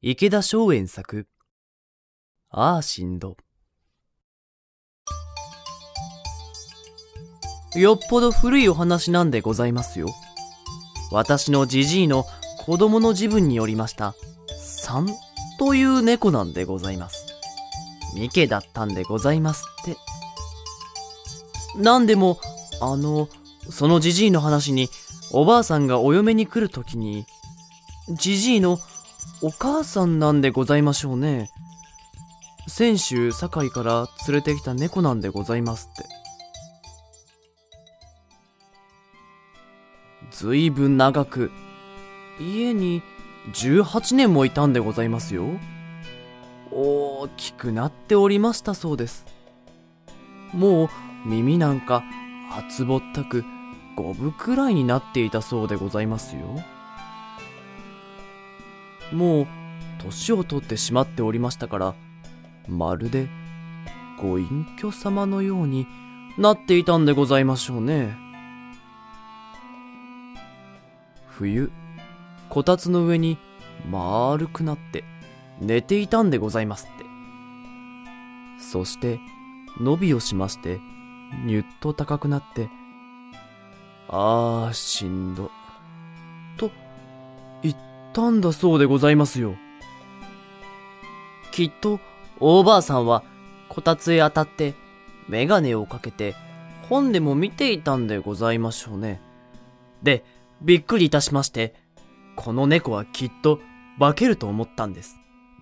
池田松園作、ああしんど。よっぽど古いお話なんでございますよ。私のじじいの子供の自分によりました、3という猫なんでございます。三毛だったんでございますって。なんでも、そのじじいの話に、おばあさんがお嫁に来るときに、じじいのお母さんなんでございましょうね。先週堺から連れてきた猫なんでございますって。ずいぶん長く、家に18年もいたんでございますよ。大きくなっておりましたそうです。もう耳なんか厚ぼったく5分くらいになっていたそうでございますよ。もう年を取ってしまっておりましたから、まるでご隠居様のようになっていたんでございましょうね。冬、こたつの上に丸くなって寝ていたんでございますって。そして伸びをしまして、にゅっと高くなって、ああしんどと言ったんだそうでございますよ。きっとおばあさんはこたつへ当たってメガネをかけて本でも見ていたんでございましょうね。で、びっくりいたしまして、この猫はきっと化けると思ったんです。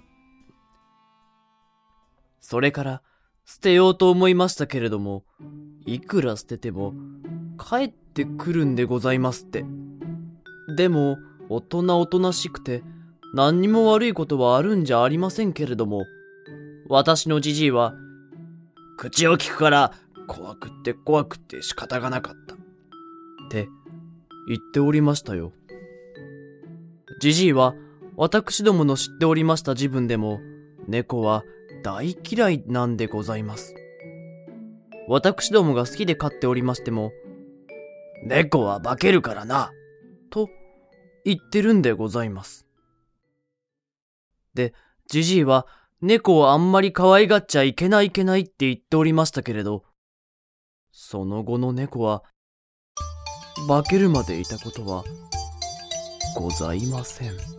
それから捨てようと思いましたけれども、いくら捨てても帰ってくるんでございますって。でも大人おとなしくて何にも悪いことはあるんじゃありませんけれども、私のじじいは口を聞くから怖くって仕方がなかったって言っておりましたよ。じじいは私どもの知っておりました自分でも猫は大嫌いなんでございます。私どもが好きで飼っておりましても、猫は化けるからなと言ってるんでございます。で、じじいは猫をあんまり可愛がっちゃいけないって言っておりましたけれど、その後の猫は化けるまでいたことはございません。